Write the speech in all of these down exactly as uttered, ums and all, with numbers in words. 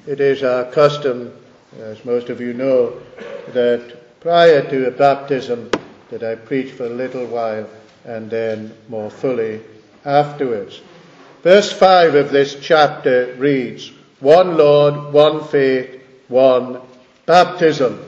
It is our custom, as most of you know, that prior to a baptism that I preach for a little while and then more fully afterwards. Verse five of this chapter reads, "One Lord, one faith, one baptism."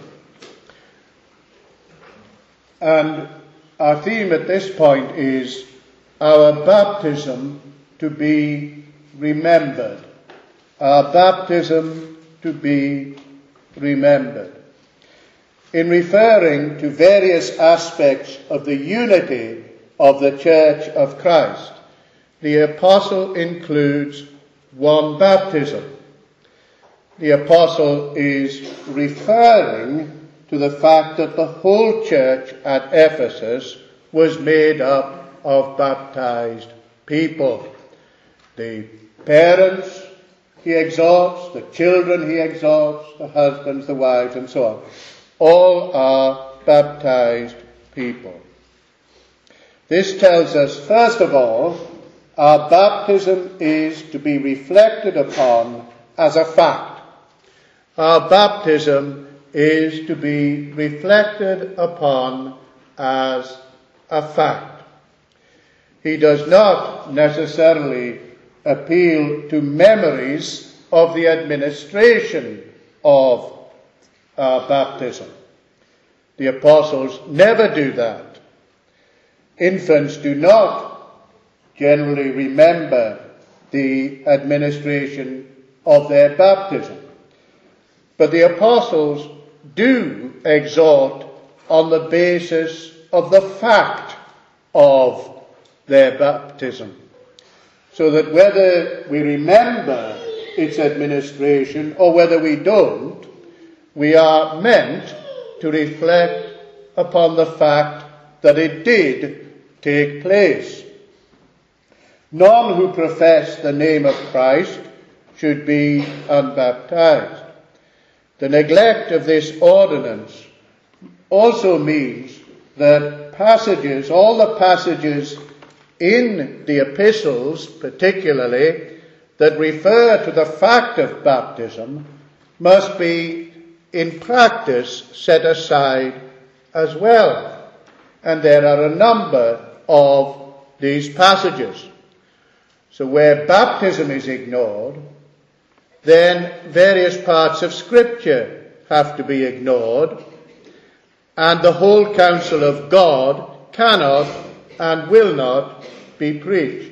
And our theme at this point is our baptism to be remembered. Our baptism to be remembered. In referring to various aspects of the unity of the Church of Christ, the apostle includes one baptism. The apostle is referring to the fact that the whole church at Ephesus was made up of baptized people. The parents he exhorts, the children he exhorts, the husbands, the wives, and so on. All are baptized people. This tells us, first of all, our baptism is to be reflected upon as a fact. Our baptism is to be reflected upon as a fact. He does not necessarily appeal to memories of the administration of our baptism. The apostles never do that. Infants do not generally remember the administration of their baptism. But the apostles do exhort on the basis of the fact of their baptism. So that whether we remember its administration or whether we don't, we are meant to reflect upon the fact that it did take place. None who profess the name of Christ should be unbaptized. The neglect of this ordinance also means that passages, all the passages in the epistles particularly, that refer to the fact of baptism must be in practice set aside as well. And there are a number of these passages. So where baptism is ignored, then various parts of Scripture have to be ignored, and the whole counsel of God cannot and will not be preached.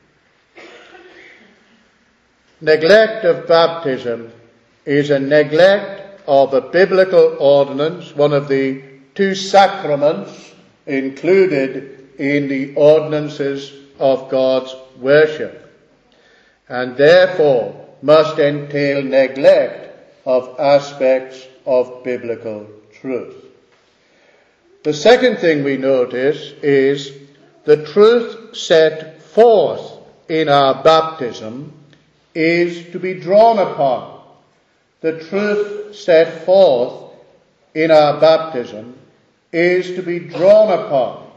Neglect of baptism is a neglect of a biblical ordinance, one of the two sacraments included in the ordinances of God's worship, and therefore must entail neglect of aspects of biblical truth. The second thing we notice is the truth set forth in our baptism is to be drawn upon. The truth set forth in our baptism is to be drawn upon.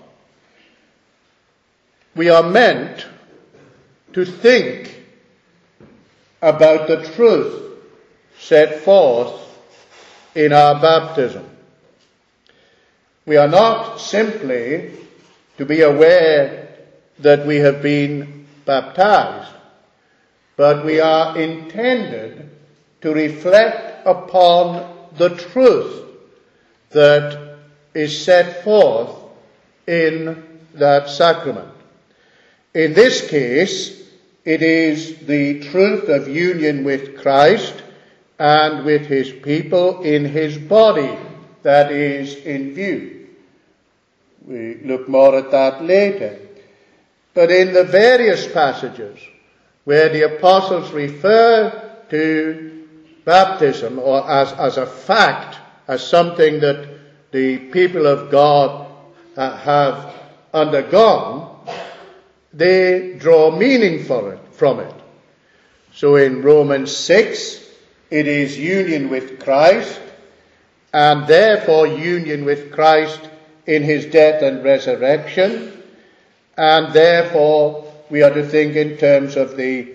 We are meant to think about the truth set forth in our baptism. We are not simply to be aware that we have been baptized, but we are intended to reflect upon the truth that is set forth in that sacrament. In this case, it is the truth of union with Christ and with his people in his body that is in view. We look more at that later. But in the various passages where the apostles refer to baptism or as, as a fact, as something that the people of God uh, have undergone, they draw meaning for it, from it. So in Romans six, it is union with Christ, and therefore union with Christ in his death and resurrection, and therefore we are to think in terms of the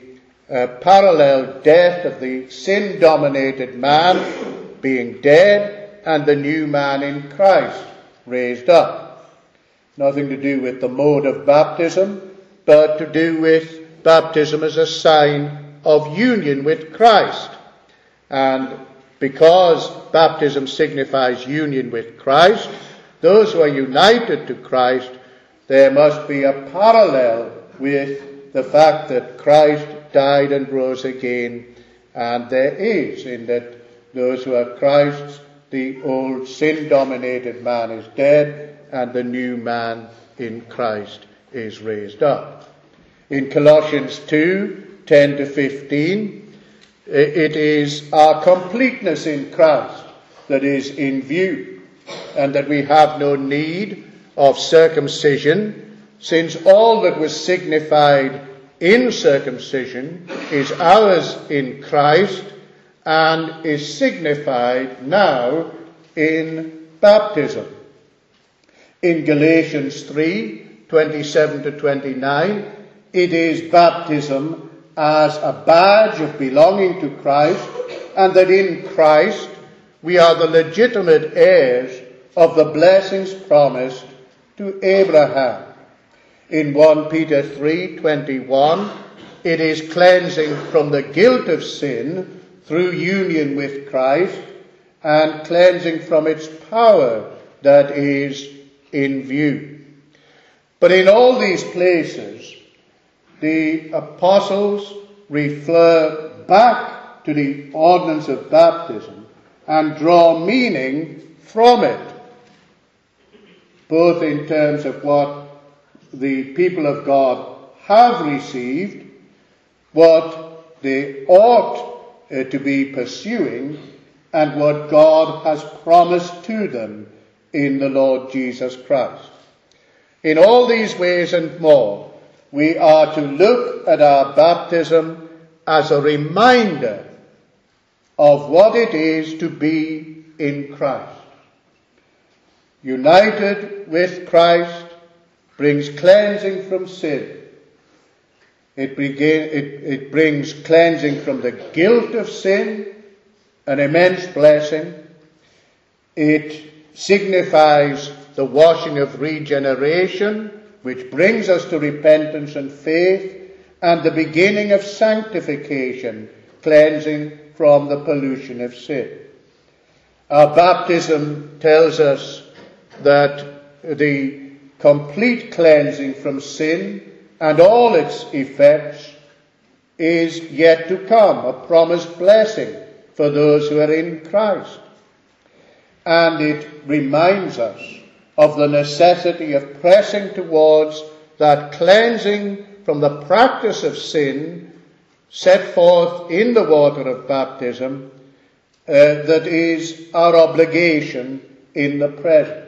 uh, parallel death of the sin-dominated man being dead and the new man in Christ raised up. Nothing to do with the mode of baptism, but to do with baptism as a sign of union with Christ. And because baptism signifies union with Christ, those who are united to Christ, there must be a parallel with the fact that Christ died and rose again. And there is, in that those who are Christ's, the old sin-dominated man is dead and the new man in Christ is raised up. In Colossians two, ten to fifteen, it is our completeness in Christ that is in view, and that we have no need of circumcision, since all that was signified in circumcision is ours in Christ and is signified now in baptism. In Galatians three, twenty-seven to twenty-nine, it is baptism as a badge of belonging to Christ, and that in Christ we are the legitimate heirs of the blessings promised to Abraham. In First Peter three, twenty-one, it is cleansing from the guilt of sin through union with Christ, and cleansing from its power that is in view. But in all these places, the apostles refer back to the ordinance of baptism and draw meaning from it, both in terms of what the people of God have received, what they ought uh, to be pursuing, and what God has promised to them in the Lord Jesus Christ. In all these ways and more, we are to look at our baptism as a reminder of what it is to be in Christ. United with Christ brings cleansing from sin. It, begin, it, it brings cleansing from the guilt of sin, an immense blessing. It signifies the washing of regeneration, which brings us to repentance and faith, and the beginning of sanctification, cleansing from the pollution of sin. Our baptism tells us that the complete cleansing from sin and all its effects is yet to come, a promised blessing for those who are in Christ. And it reminds us of the necessity of pressing towards that cleansing from the practice of sin set forth in the water of baptism, uh, that is our obligation in the present.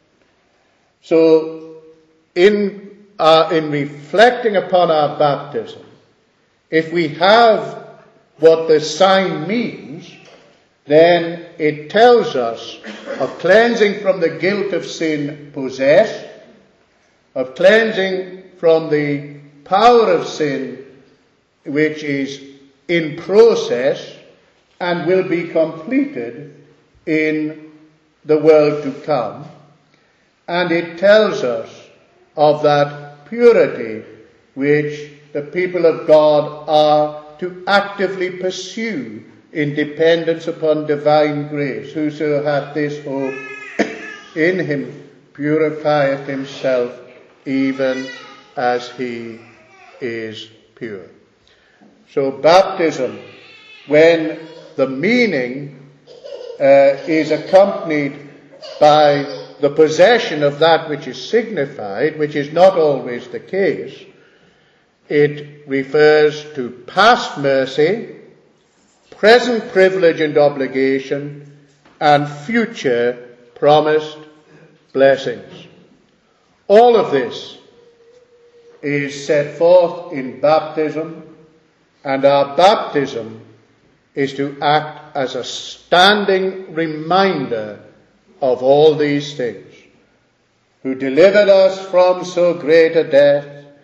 So, in, uh, in reflecting upon our baptism, if we have what the sign means, then it tells us of cleansing from the guilt of sin possessed, of cleansing from the power of sin which is in process and will be completed in the world to come. And it tells us of that purity which the people of God are to actively pursue in dependence upon divine grace. Whoso hath this hope in him purifieth himself even as he is pure. So baptism, when the meaning uh, is accompanied by the possession of that which is signified, which is not always the case, it refers to past mercy, present privilege and obligation, and future promised blessings. All of this is set forth in baptism, and our baptism is to act as a standing reminder of all these things, who delivered us from so great a death,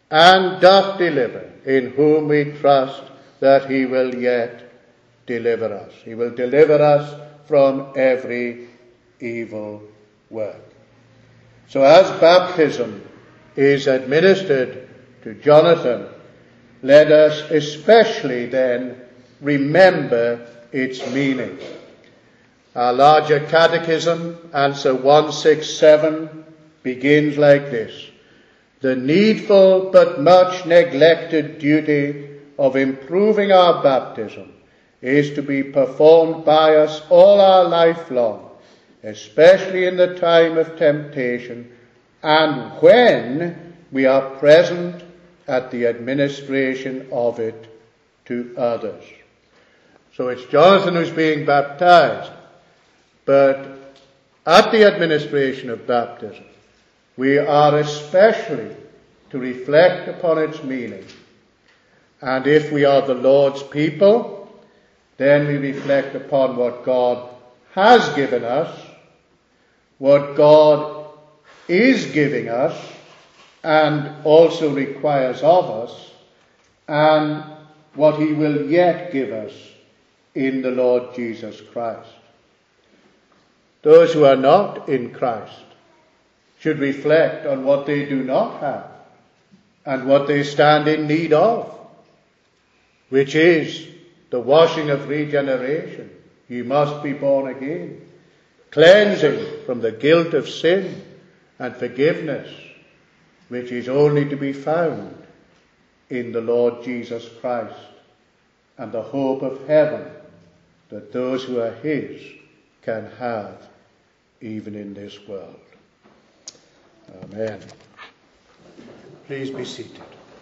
and doth deliver, in whom we trust that he will yet deliver us. He will deliver us from every evil work. So as baptism is administered to Jonathan, let us especially then remember its meaning. Our larger catechism, answer one sixty-seven, begins like this: the needful but much neglected duty of improving our baptism is to be performed by us all our life long, especially in the time of temptation and when we are present at the administration of it to others. So it's Jonathan who's being baptized, but at the administration of baptism, we are especially to reflect upon its meaning. And if we are the Lord's people, then we reflect upon what God has given us, what God is giving us, and also requires of us, and what he will yet give us in the Lord Jesus Christ. Those who are not in Christ should reflect on what they do not have and what they stand in need of, which is the washing of regeneration. You must be born again. Cleansing from the guilt of sin and forgiveness, which is only to be found in the Lord Jesus Christ, and the hope of heaven that those who are his can have even in this world. Amen. Please be seated.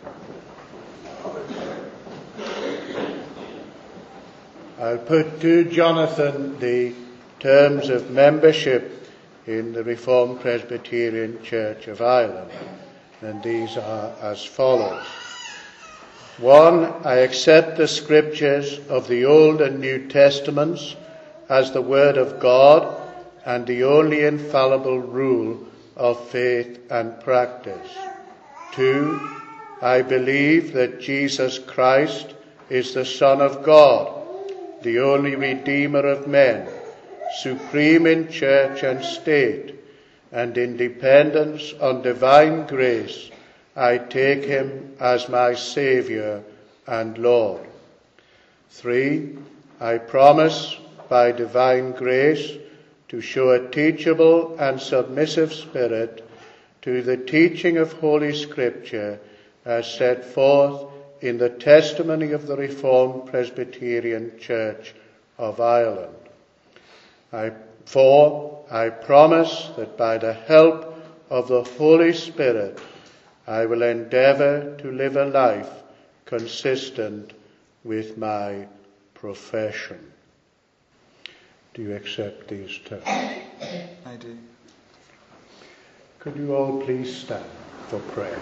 I'll put to Jonathan the terms of membership in the Reformed Presbyterian Church of Ireland, and these are as follows. One, I accept the scriptures of the Old and New Testaments as the Word of God and the only infallible rule of faith and practice. Two, I believe that Jesus Christ is the Son of God, the only Redeemer of men, supreme in church and state, and in dependence on divine grace, I take him as my Saviour and Lord. Three, I promise by divine grace to show a teachable and submissive spirit to the teaching of Holy Scripture as set forth in the testimony of the Reformed Presbyterian Church of Ireland. I, four, I promise that by the help of the Holy Spirit, I will endeavour to live a life consistent with my profession. Do you accept these terms? I do. Could you all please stand for prayer?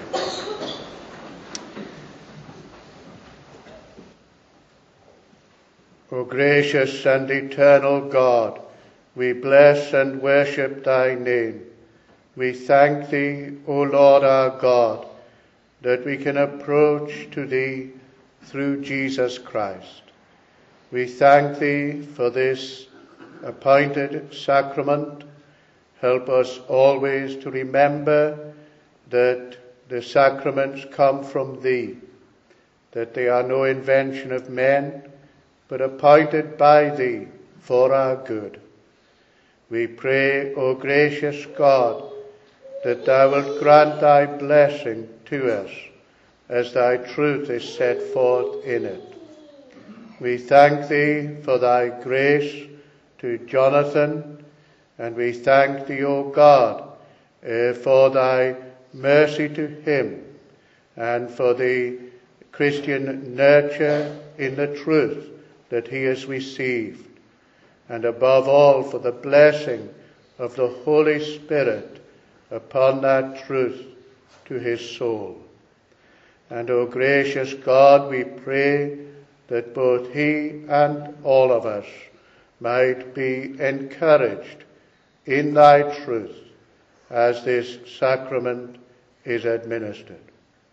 O gracious and eternal God, we bless and worship thy name. We thank thee, O Lord our God, that we can approach to thee through Jesus Christ. We thank thee for this appointed sacrament. Help us always to remember that the sacraments come from thee, that they are no invention of men, but appointed by thee for our good. We pray, O gracious God, that thou wilt grant thy blessing to us as thy truth is set forth in it. We thank thee for thy grace to Jonathan, and we thank thee, O God, uh, for thy mercy to him, and for the Christian nurture in the truth that he has received, and above all for the blessing of the Holy Spirit upon that truth to his soul. And, O gracious God, we pray that both he and all of us might be encouraged in thy truth as this sacrament is administered.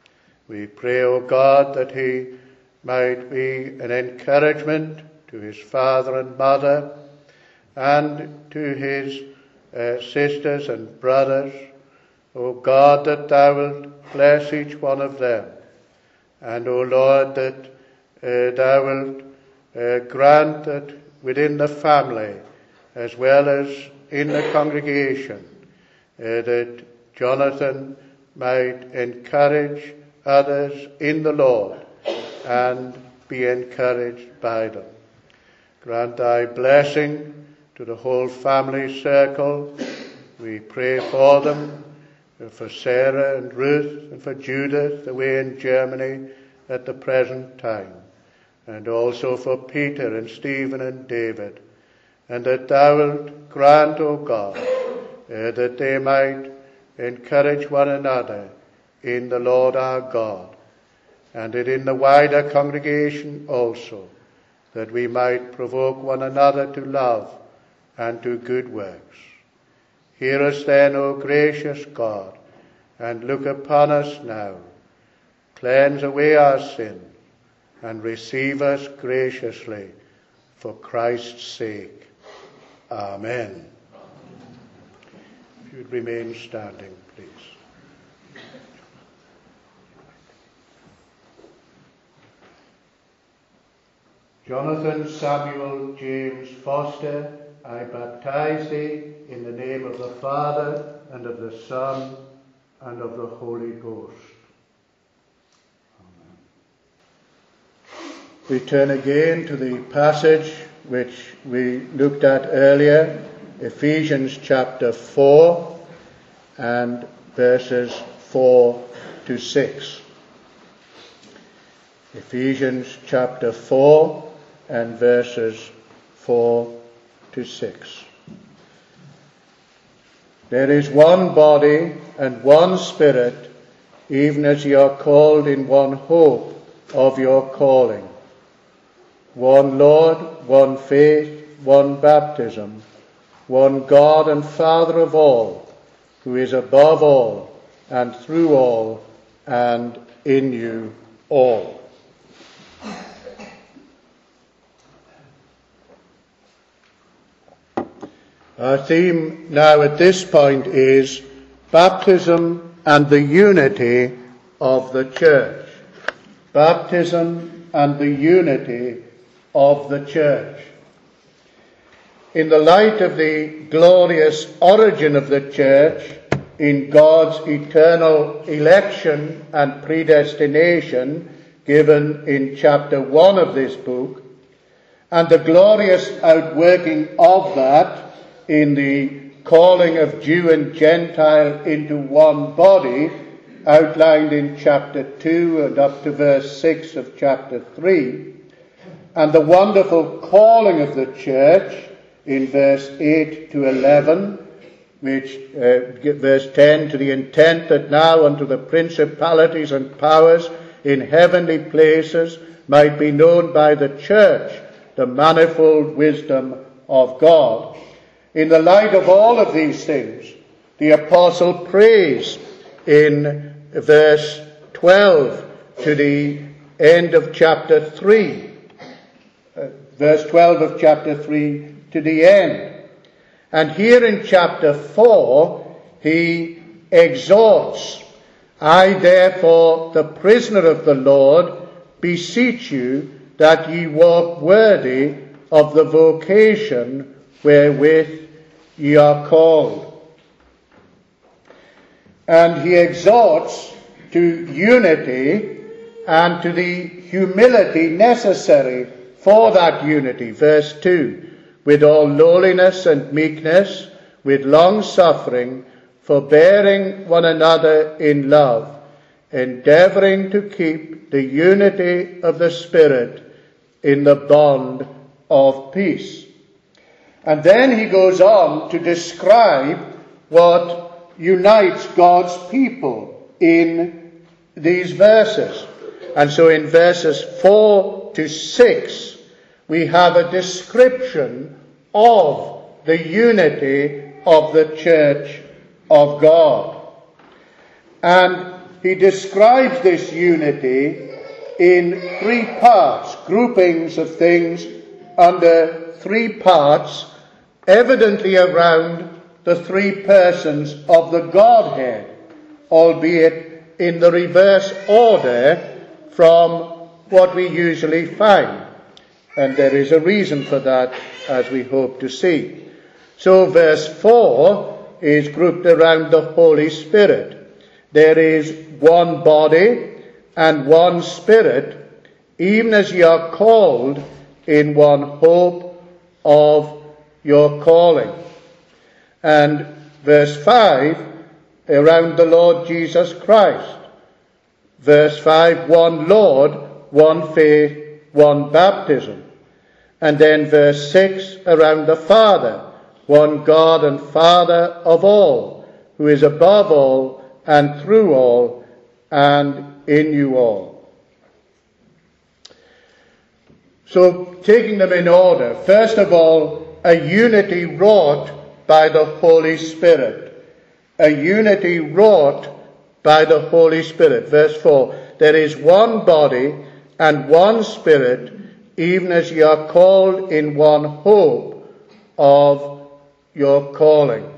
We pray, O God, that he might be an encouragement to his father and mother and to his uh, sisters and brothers. O God, that thou wilt bless each one of them. And, O Lord, that uh, thou wilt uh, grant that within the family as well as in the congregation, uh, that Jonathan might encourage others in the Lord and be encouraged by them. Grant thy blessing to the whole family circle. We pray for them, for Sarah and Ruth and for Judith away in Germany at the present time, and also for Peter and Stephen and David, and that thou wilt grant, O God, uh, that they might encourage one another in the Lord our God, and that in the wider congregation also, that we might provoke one another to love and to good works. Hear us then, O gracious God, and look upon us now. Cleanse away our sin, and receive us graciously for Christ's sake. Amen. If you'd remain standing, please. Jonathan Samuel James Foster, I baptize thee in the name of the Father, and of the Son, and of the Holy Ghost. Amen. We turn again to the passage which we looked at earlier, Ephesians chapter four and verses four to six. Ephesians chapter four and verses four to six. There is one body and one Spirit, even as ye are called in one hope of your calling. One Lord, one faith, one baptism, one God and Father of all, who is above all, and through all, and in you all. Our theme now at this point is baptism and the unity of the church. Baptism and the unity of the church. In the light of the glorious origin of the church in God's eternal election and predestination given in chapter one of this book, and the glorious outworking of that in the calling of Jew and Gentile into one body, outlined in chapter two and up to verse six of chapter three, and the wonderful calling of the church in verse eight to eleven, which uh, verse ten, to the intent that now unto the principalities and powers in heavenly places might be known by the church the manifold wisdom of God. In the light of all of these things, the apostle prays in verse twelve to the end of chapter three, uh, verse twelve of chapter three to the end. And here in chapter four, he exhorts, I therefore, the prisoner of the Lord, beseech you that ye walk worthy of the vocation wherewith ye are called. And he exhorts to unity and to the humility necessary for that unity. Verse two, with all lowliness and meekness, with long suffering, forbearing one another in love, endeavouring to keep the unity of the Spirit in the bond of peace. And then he goes on to describe what unites God's people in these verses. And so in verses four to six, we have a description of the unity of the church of God. And he describes this unity in three parts, groupings of things under three parts, evidently around the three persons of the Godhead, albeit in the reverse order from what we usually find. And there is a reason for that, as we hope to see. So verse four is grouped around the Holy Spirit. There is one body and one Spirit, even as ye are called in one hope of your calling. And verse five, around the Lord Jesus Christ. Verse five, one Lord, one faith, one baptism. And then verse six, around the Father, one God and Father of all, who is above all and through all and in you all. So, taking them in order, first of all, a unity wrought by the Holy Spirit. A unity wrought by the Holy Spirit. Verse four, there is one body and one Spirit, even as ye are called in one hope of your calling.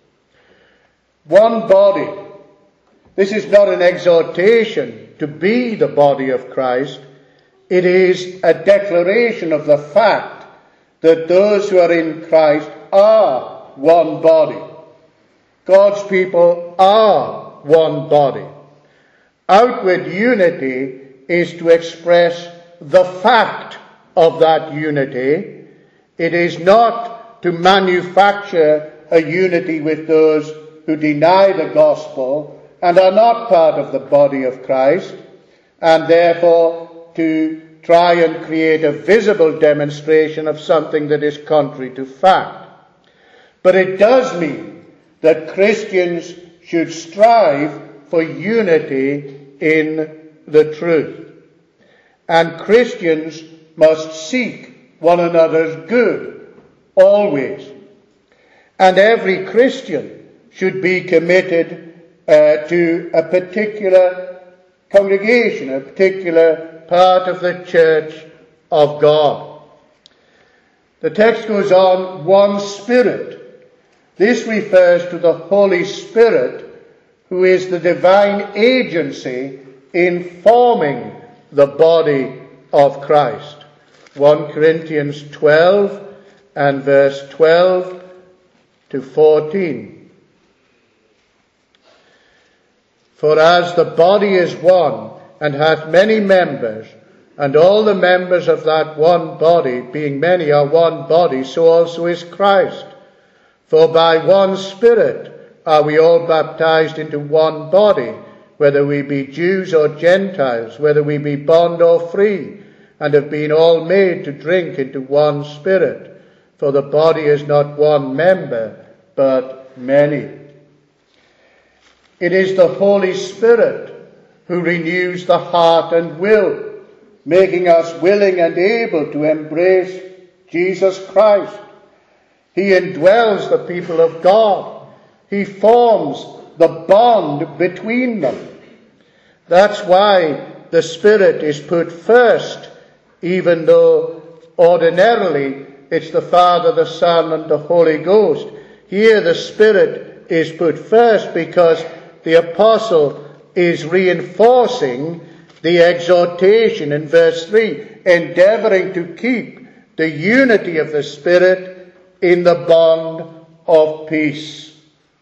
One body. This is not an exhortation to be the body of Christ. It is a declaration of the fact that those who are in Christ are one body. God's people are one body. Outward unity is to express the fact of that unity. It is not to manufacture a unity with those who deny the gospel and are not part of the body of Christ, and therefore to try and create a visible demonstration of something that is contrary to fact. But it does mean that Christians should strive for unity in the truth. And Christians must seek one another's good, always. And every Christian should be committed uh, to a particular congregation, a particular part of the church of God. The text goes on, one Spirit. This refers to the Holy Spirit, who is the divine agency in forming the body of Christ. First Corinthians twelve and verse twelve to fourteen. For as the body is one, and hath many members, and all the members of that one body, being many, are one body, so also is Christ. For by one Spirit are we all baptized into one body, whether we be Jews or Gentiles, whether we be bond or free, and have been all made to drink into one Spirit. For the body is not one member, but many. It is the Holy Spirit who renews the heart and will, making us willing and able to embrace Jesus Christ. He indwells the people of God. He forms the bond between them. That's why the Spirit is put first, even though ordinarily it's the Father, the Son, and the Holy Ghost. Here the Spirit is put first because the apostle is reinforcing the exhortation in verse three, endeavoring to keep the unity of the Spirit in the bond of peace.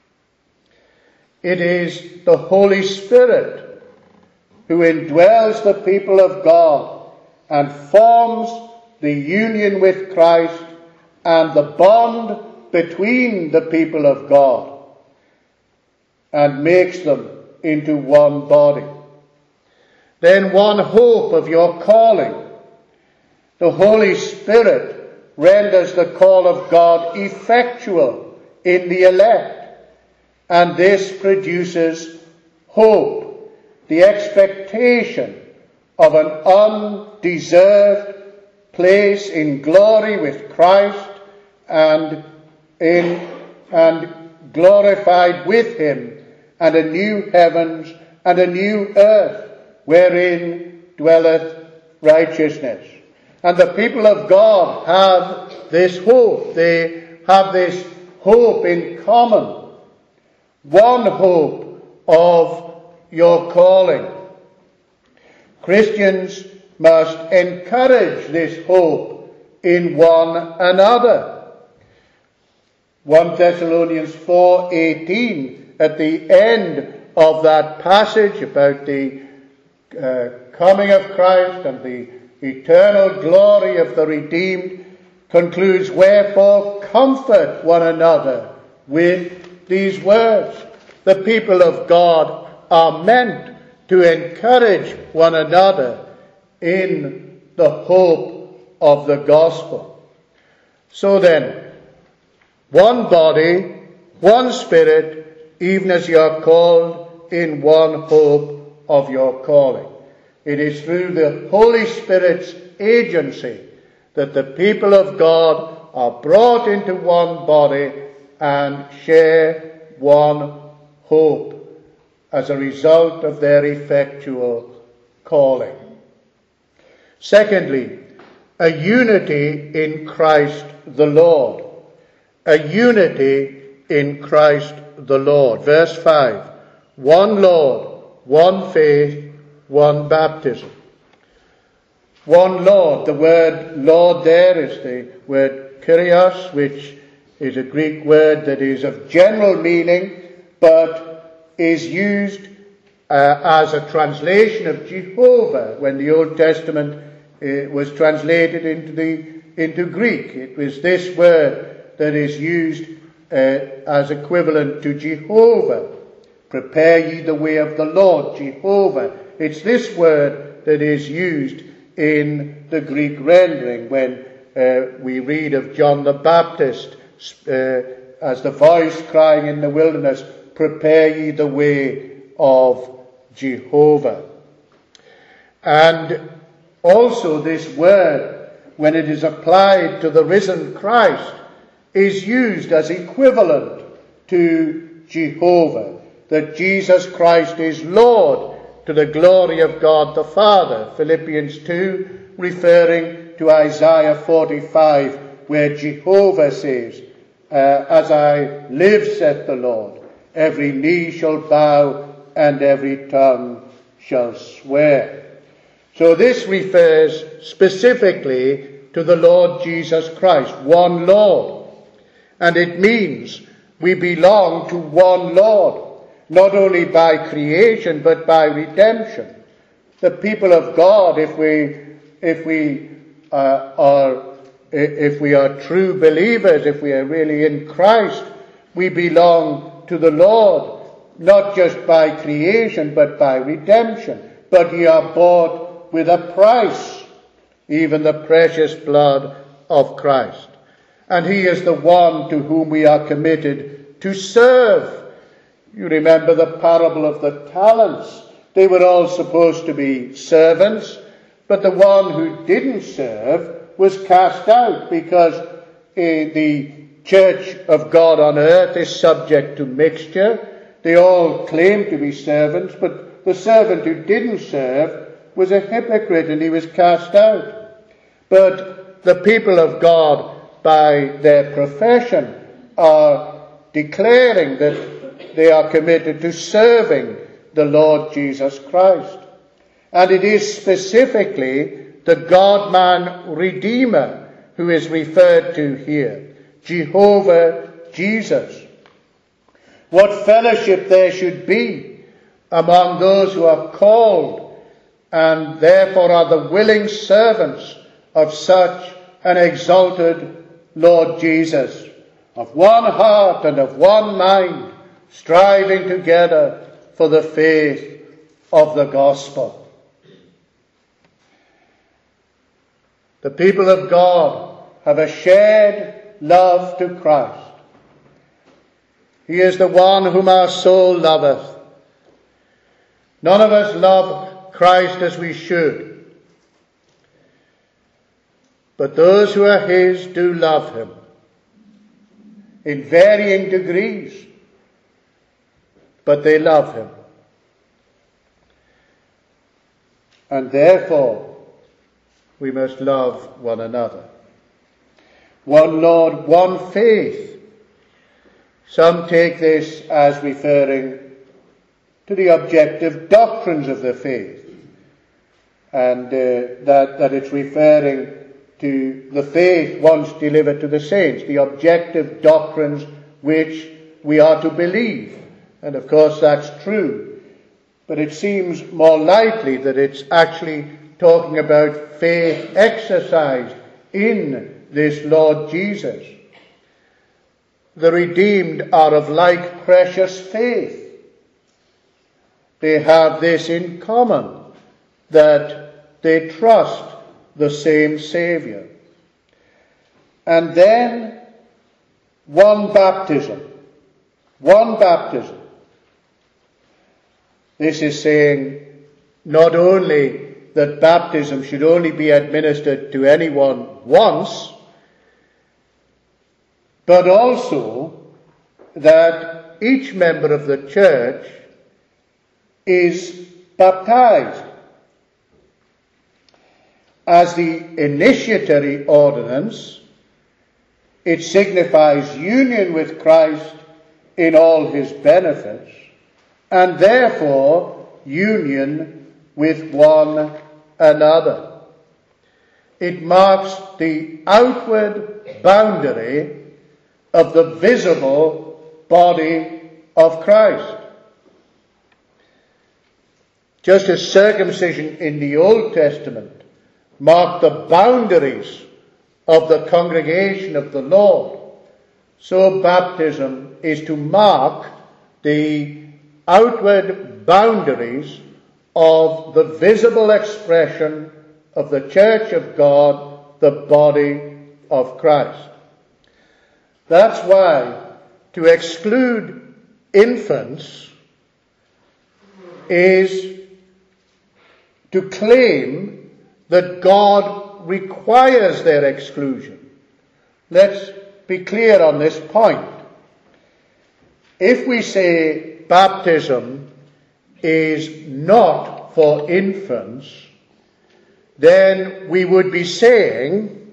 It is the Holy Spirit who indwells the people of God and forms the union with Christ and the bond between the people of God and makes them into one body. Then one hope of your calling. The Holy Spirit renders the call of God effectual in the elect, and this produces hope, the expectation of an undeserved place in glory with Christ and in and glorified with him, and a new heavens and a new earth wherein dwelleth righteousness. And the people of God have this hope. They have this hope in common. One hope of your calling. Christians must encourage this hope in one another. First Thessalonians four eighteen, at the end of that passage about the uh, coming of Christ and the eternal glory of the redeemed, concludes, "Wherefore comfort one another with these words." The people of God are meant to encourage one another in the hope of the gospel. So then, one body, one spirit, even as you are called in one hope of your calling. It is through the Holy Spirit's agency that the people of God are brought into one body and share one hope as a result of their effectual calling. Secondly, a unity in Christ the Lord. A unity in Christ the Lord. Verse five, one Lord, one faith, one baptism. One Lord. The word Lord there is the word Kyrios, which is a Greek word that is of general meaning, but is used uh, as a translation of Jehovah when the Old Testament uh, was translated into the into Greek. It was this word that is used uh, as equivalent to Jehovah. Prepare ye the way of the Lord, Jehovah. It's this word that is used in the Greek rendering when uh, we read of John the Baptist uh, as the voice crying in the wilderness, "Prepare ye the way of Jehovah." And also this word, when it is applied to the risen Christ, is used as equivalent to Jehovah, that Jesus Christ is Lord to the glory of God the Father. Philippians two, referring to Isaiah forty-five, where Jehovah says, uh, "As I live, saith the Lord, every knee shall bow and every tongue shall swear." So this refers specifically to the Lord Jesus Christ, one Lord. And it means we belong to one Lord, not only by creation but by redemption. The people of God, if we if we uh, are if we are true believers, if we are really in Christ, we belong to the Lord, not just by creation but by redemption. But ye are bought with a price, even the precious blood of Christ. And he is the one to whom we are committed to serve. You remember the parable of the talents. They were all supposed to be servants, but the one who didn't serve was cast out, because uh, the church of God on earth is subject to mixture. They all claim to be servants, but the servant who didn't serve was a hypocrite and he was cast out. But the people of God, by their profession, are declaring that they are committed to serving the Lord Jesus Christ. And it is specifically the God-man Redeemer who is referred to here, Jehovah Jesus. What fellowship there should be among those who are called and therefore are the willing servants of such an exalted Lord Jesus, of one heart and of one mind, striving together for the faith of the gospel. The people of God have a shared love to Christ. He is the one whom our soul loveth. None of us love Christ as we should, but those who are his do love him in varying degrees, but they love him. and therefore we must love one another. One Lord, one faith. Some take this as referring to the objective doctrines of the faith, and uh, that, that it's referring to the faith once delivered to the saints, the objective doctrines which we are to believe. And of course that's true. But it seems more likely that it's actually talking about faith exercised in this Lord Jesus. The redeemed are of like precious faith. They have this in common, that they trust the same Saviour. And then one baptism. One baptism. This is saying not only that baptism should only be administered to anyone once, but also that each member of the church is baptized. As the initiatory ordinance, it signifies union with Christ in all his benefits, and therefore union with one another. It marks the outward boundary of the visible body of Christ. Just as circumcision in the Old Testament marked the boundaries of the congregation of the Lord, so baptism is to mark the outward boundaries of the visible expression of the Church of God, the body of Christ. That's why to exclude infants is to claim that God requires their exclusion. Let's be clear on this point. If we say baptism is not for infants, then we would be saying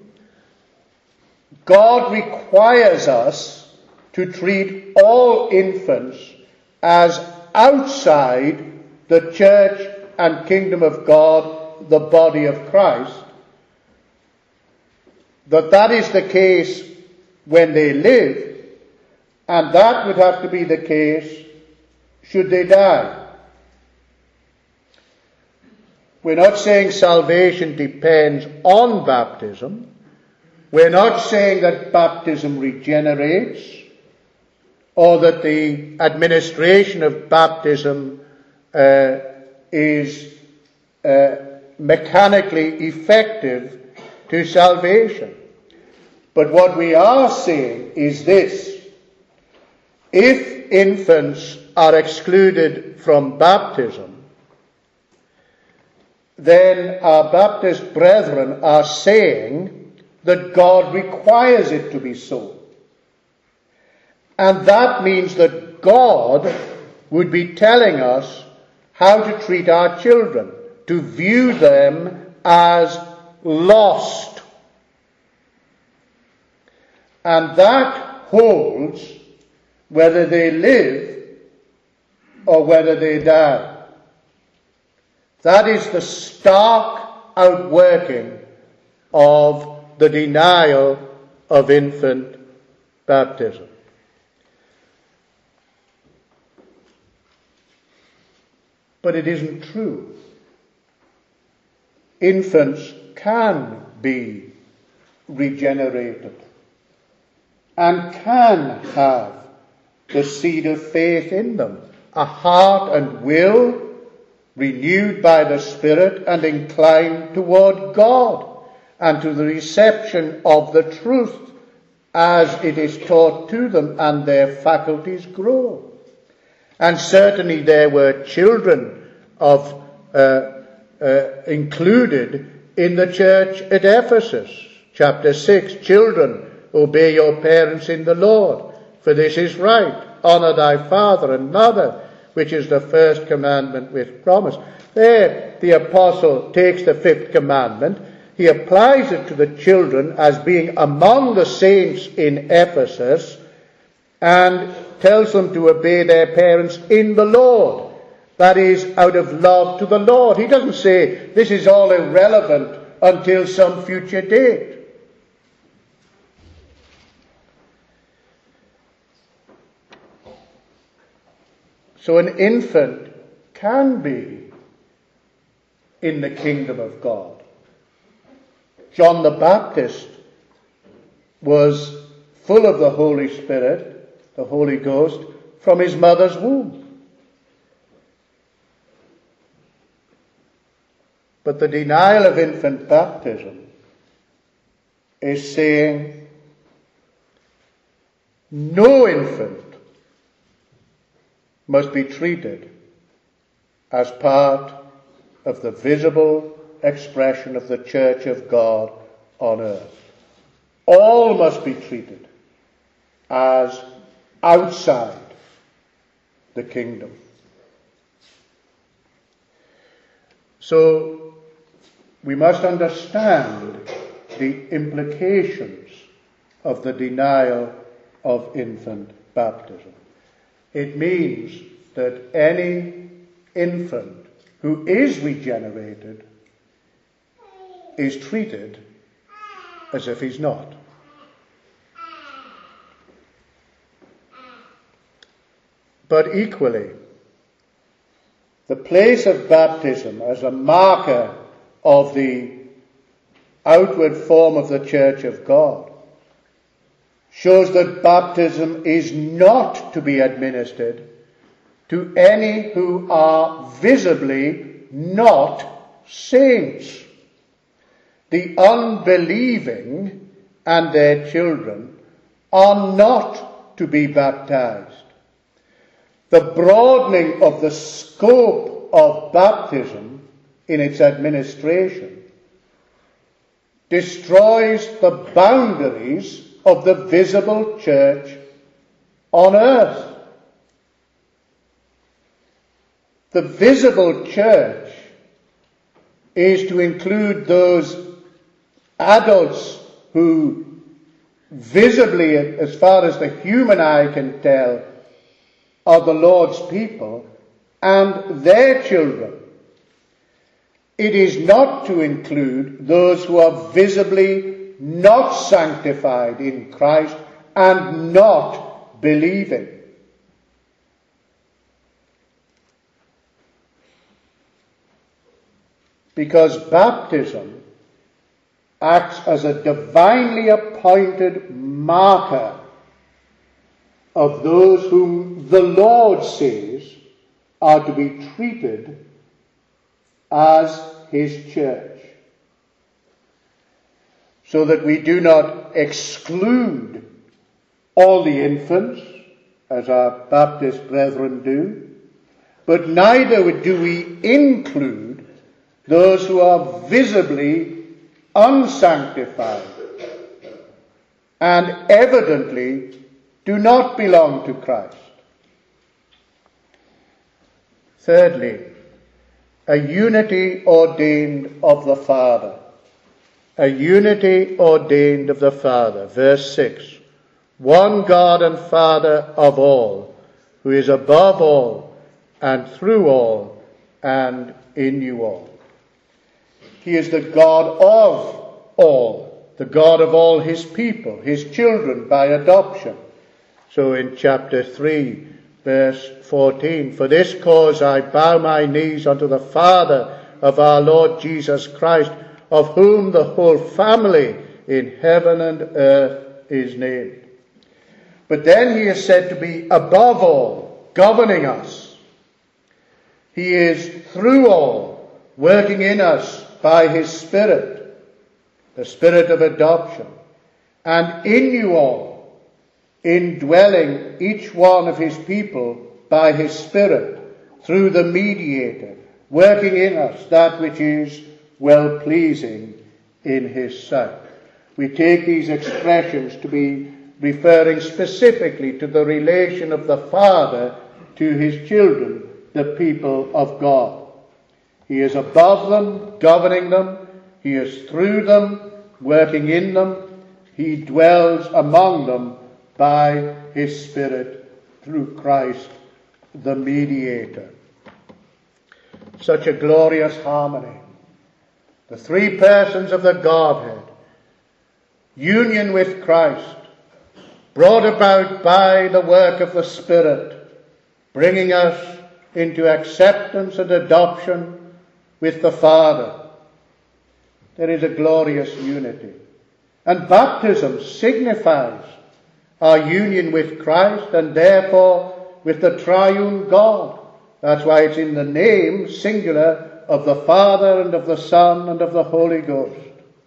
God requires us to treat all infants as outside the church and kingdom of God, the body of Christ. That that is the case when they live, and that would have to be the case should they die. We're not saying salvation depends on baptism. We're not saying that baptism regenerates, or that the administration of baptism uh, is uh, mechanically effective to salvation. But what we are saying is this: if infants are excluded from baptism, then our Baptist brethren are saying that God requires it to be so. And that means that God would be telling us how to treat our children, to view them as lost. And that holds whether they live or whether they die. That is the stark outworking of the denial of infant baptism. But it isn't true. Infants can be regenerated and can have the seed of faith in them, a heart and will renewed by the Spirit and inclined toward God and to the reception of the truth as it is taught to them, and their faculties grow. And certainly there were children of uh, uh, included in the church at Ephesus. Chapter six, children, obey your parents in the Lord, for this is right. Honor thy father and mother, which is the first commandment with promise. There, the apostle takes the fifth commandment. He applies it to the children as being among the saints in Ephesus and tells them to obey their parents in the Lord. That is, out of love to the Lord. He doesn't say this is all irrelevant until some future date. So an infant can be in the kingdom of God. John the Baptist was full of the Holy Spirit, the Holy Ghost, from his mother's womb. But the denial of infant baptism is saying no infant must be treated as part of the visible expression of the Church of God on earth. All must be treated as outside the kingdom. So we must understand the implications of the denial of infant baptism. It means that any infant who is regenerated is treated as if he's not. But equally, the place of baptism as a marker of the outward form of the Church of God shows that baptism is not to be administered to any who are visibly not saints. The unbelieving and their children are not to be baptized. The broadening of the scope of baptism in its administration destroys the boundaries of the visible church on earth. The visible church is to include those adults who visibly, as far as the human eye can tell, are the Lord's people and their children. It is not to include those who are visibly not sanctified in Christ and not believing. Because baptism acts as a divinely appointed marker of those whom the Lord says are to be treated as his church, so that we do not exclude all the infants, as our Baptist brethren do, but neither do we include those who are visibly unsanctified and evidently do not belong to Christ. Thirdly, a unity ordained of the Father. A unity ordained of the Father. Verse six. One God and Father of all, who is above all and through all and in you all. He is the God of all, the God of all his people, his children by adoption. So in chapter three, verse fourteen, for this cause I bow my knees unto the Father of our Lord Jesus Christ, of whom the whole family in heaven and earth is named. But then he is said to be above all, governing us. He is through all, working in us by his Spirit, the Spirit of adoption, and in you all, indwelling each one of his people by his Spirit, through the mediator, working in us that which is well-pleasing in his sight. We take these expressions to be referring specifically to the relation of the Father to his children the people of God. He is above them, governing them. He is through them, working in them. He dwells among them by his Spirit through Christ, the mediator. Such a glorious harmony. The three persons of the Godhead, union with Christ, brought about by the work of the Spirit, bringing us into acceptance and adoption with the Father. There is a glorious unity. And baptism signifies our union with Christ and therefore with the triune God. That's why it's in the name, singular, of the Father and of the Son and of the Holy Ghost.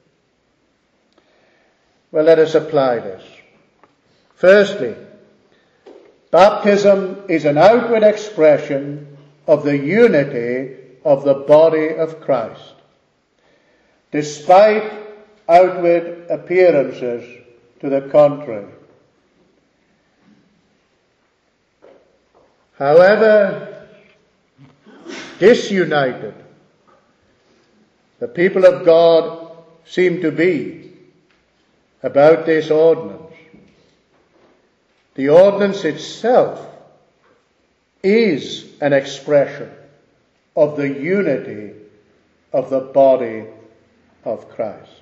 Well, let us apply this. Firstly, baptism is an outward expression of the unity of the body of Christ. Despite outward appearances to the contrary. However disunited the people of God seem to be about this ordinance, the ordinance itself is an expression of the unity of the body of Christ.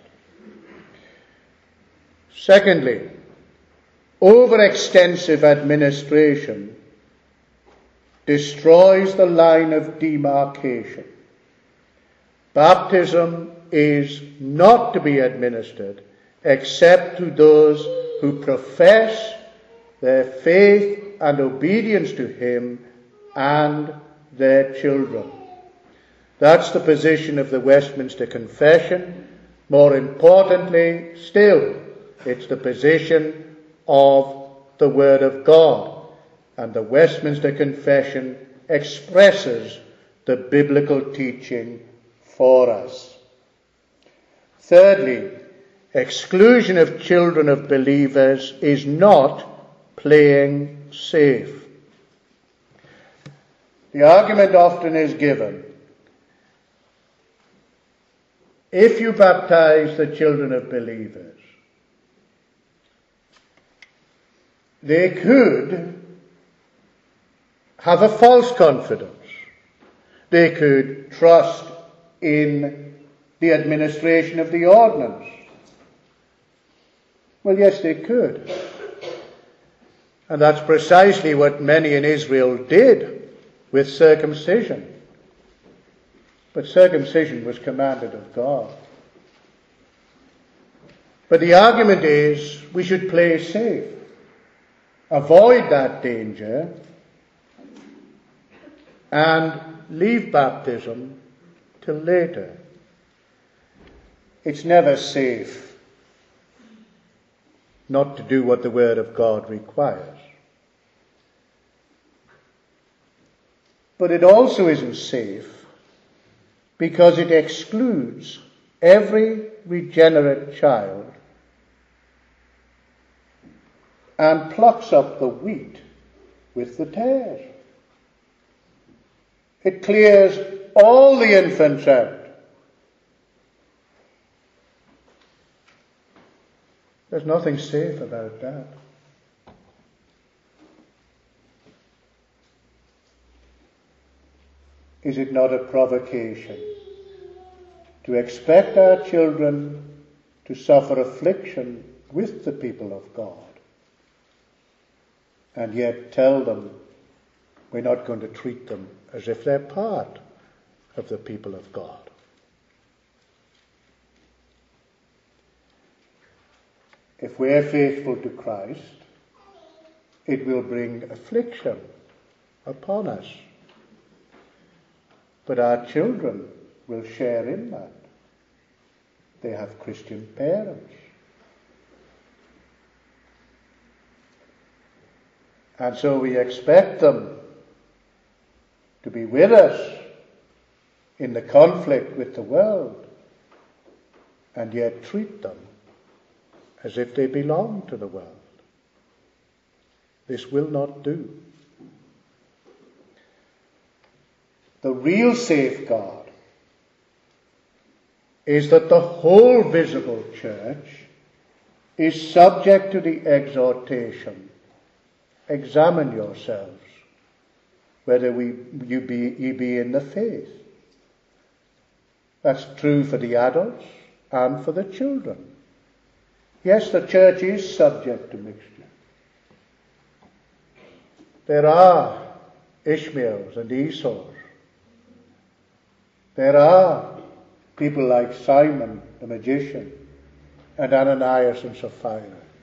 Secondly, overextensive administration destroys the line of demarcation. Baptism is not to be administered except to those who profess their faith and obedience to him and their children. That's the position of the Westminster Confession. More importantly still, it's the position of the Word of God. And the Westminster Confession expresses the biblical teaching for us. Thirdly, exclusion of children of believers is not playing safe. The argument often is given, if you baptize the children of believers, they could have a false confidence. They could trust in the administration of the ordinance. Well, yes, they could. And that's precisely what many in Israel did with circumcision. But circumcision was commanded of God. But the argument is we should play safe. Avoid that danger and leave baptism till later. It's never safe not to do what the Word of God requires. But it also isn't safe because it excludes every regenerate child and plucks up the wheat with the tares. It clears all the infants out. There's nothing safe about that. Is it not a provocation to expect our children to suffer affliction with the people of God and yet tell them we're not going to treat them as if they're part of the people of God? If we're faithful to Christ, it will bring affliction upon us. But our children will share in that. They have Christian parents. And so we expect them to be with us in the conflict with the world and yet treat them as if they belong to the world. This will not do. The real safeguard is that the whole visible church is subject to the exhortation, examine yourselves, whether we, you be, ye be in the faith. That's true for the adults and for the children. Yes, the church is subject to mixture. There are Ishmaels and Esau's. There are people like Simon the magician and Ananias and Sapphira.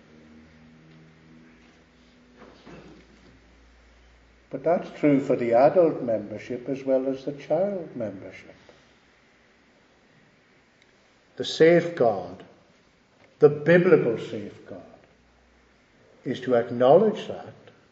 But that's true for the adult membership as well as the child membership. The safeguard, the biblical safeguard, is to acknowledge that,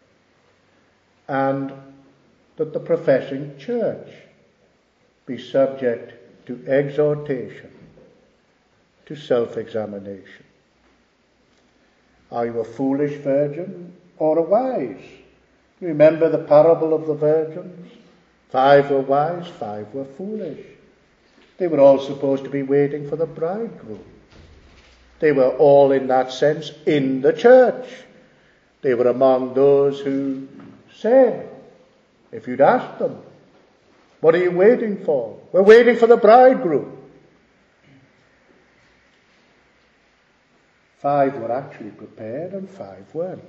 and that the professing church be subject to exhortation, to self-examination. Are you a foolish virgin or a wise? Remember the parable of the virgins? Five were wise, five were foolish. They were all supposed to be waiting for the bridegroom. They were all, in that sense, in the church. They were among those who said, if you'd asked them, what are you waiting for? We're waiting for the bridegroom. Five were actually prepared and five weren't.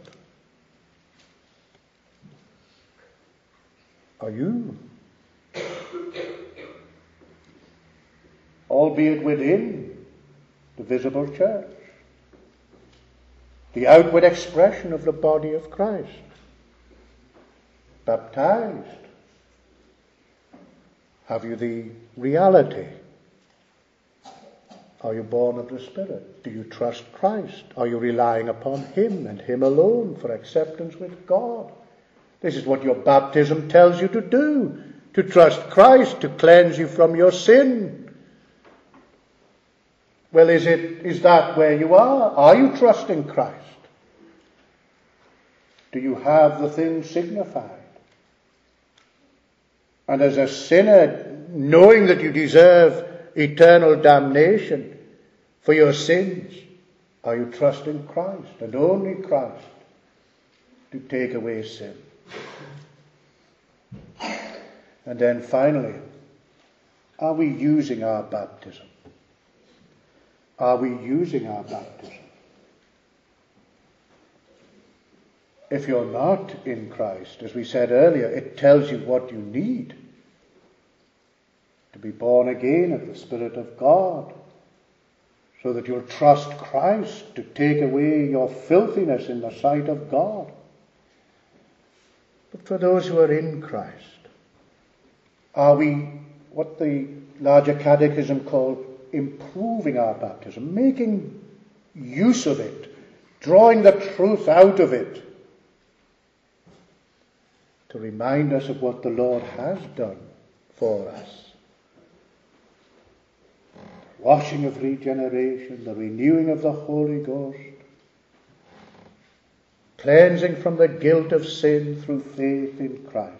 Are you? Albeit within the visible church, the outward expression of the body of Christ, baptized. Have you the reality? Are you born of the Spirit? Do you trust Christ? Are you relying upon Him and Him alone for acceptance with God? This is what your baptism tells you to do, to trust Christ, to cleanse you from your sin. Well, is it, is that where you are? Are you trusting Christ? Do you have the thing signified? And as a sinner, knowing that you deserve eternal damnation for your sins, are you trusting Christ and only Christ to take away sin? And then finally, are we using our baptism? Are we using our baptism? If you're not in Christ, as we said earlier, it tells you what you need to be born again of the Spirit of God, so that you'll trust Christ to take away your filthiness in the sight of God. But for those who are in Christ, are we what the larger catechism called improving our baptism, making use of it, drawing the truth out of it, to remind us of what the Lord has done for us? Washing of regeneration, the renewing of the Holy Ghost, cleansing from the guilt of sin through faith in Christ,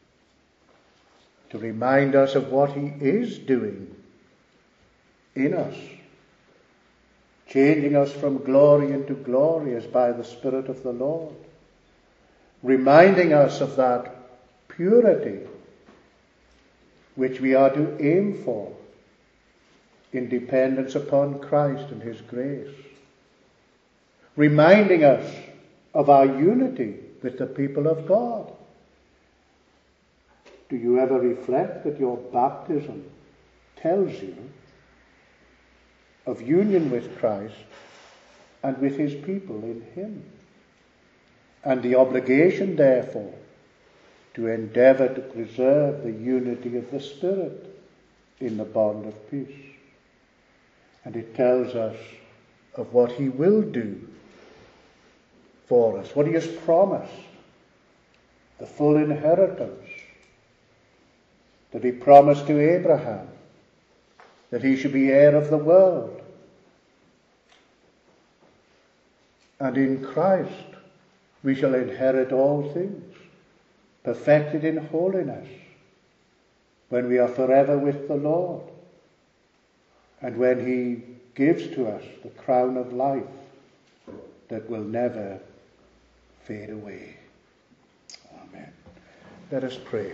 to remind us of what He is doing in us, changing us from glory into glory as by the Spirit of the Lord, reminding us of that purity which we are to aim for in dependence upon Christ and His grace, reminding us of our unity with the people of God. Do you ever reflect that your baptism tells you of union with Christ and with His people in Him, and the obligation, therefore, to endeavour to preserve the unity of the Spirit in the bond of peace? And it tells us of what He will do for us, what He has promised, the full inheritance that He promised to Abraham, that he should be heir of the world. And in Christ we shall inherit all things, perfected in holiness, when we are forever with the Lord, and when he gives to us the crown of life that will never fade away. Amen. Let us pray.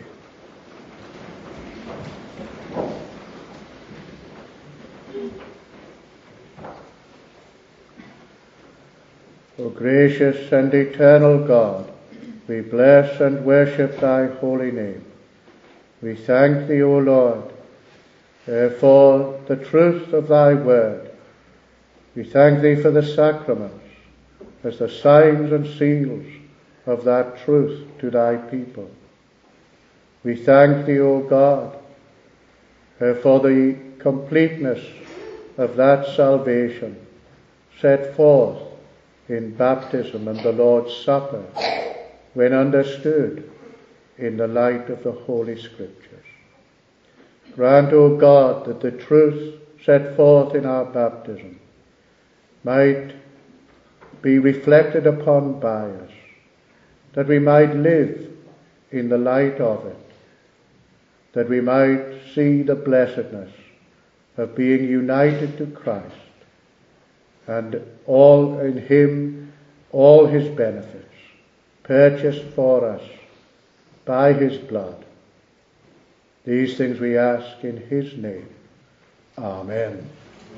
O gracious and eternal God, we bless and worship thy holy name. We thank thee, O Lord, uh, for the truth of thy word. We thank thee for the sacraments as the signs and seals of that truth to thy people. We thank thee, O God, uh, for the completeness of that salvation set forth in baptism and the Lord's Supper, when understood in the light of the Holy Scriptures. Grant, O God, that the truth set forth in our baptism might be reflected upon by us, that we might live in the light of it, that we might see the blessedness of being united to Christ, and all in him, all his benefits, purchased for us by his blood. These things we ask in his name. Amen.